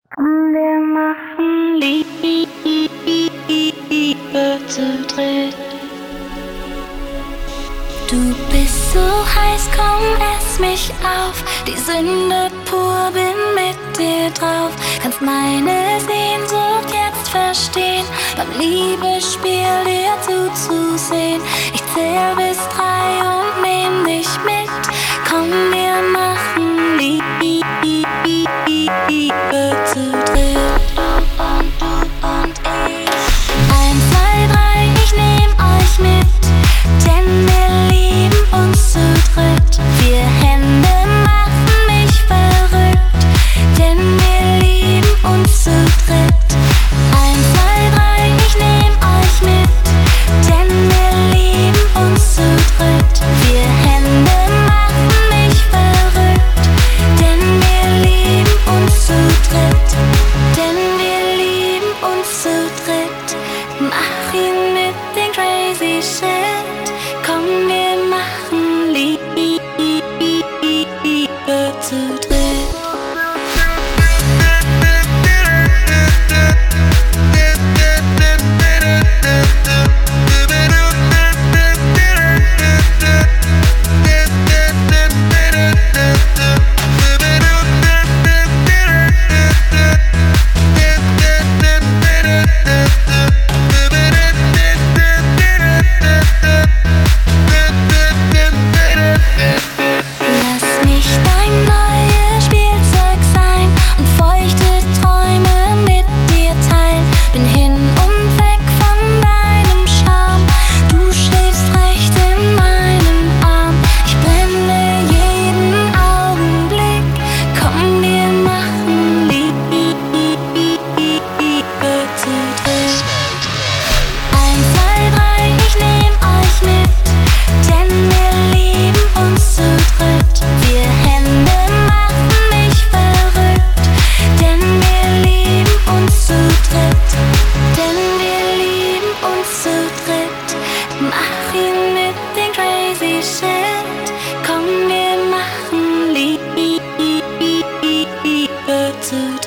Wir machen Liebe zu dritt. Du bist so heiß, komm, ess mich auf. Die Sünde pur, bin mit dir drauf. Kannst meine Sehnsucht jetzt verstehen, beim Liebesspiel dir zuzusehen. Ich zähl bis 3 und nehm dich mit. Komm, wir machen Liebe zu dritt. Du und ich. 1, 2, 3, ich nehm euch mit, denn wir lieben uns zu dritt. 4 Hände machen mich verrückt, denn wir lieben uns zu dritt. 1, 2, 3, ich nehm euch mit, denn wir lieben uns zu dritt. 4 Hände machen mich verrückt, denn wir lieben uns zu dritt. Denn wir lieben uns zu dritt. Mach ihn mit den crazy shit. Komm, wir machen Liebe zu dritt. Mach ihn mit den crazy shit. Komm, wir machen Liebe zu dritt.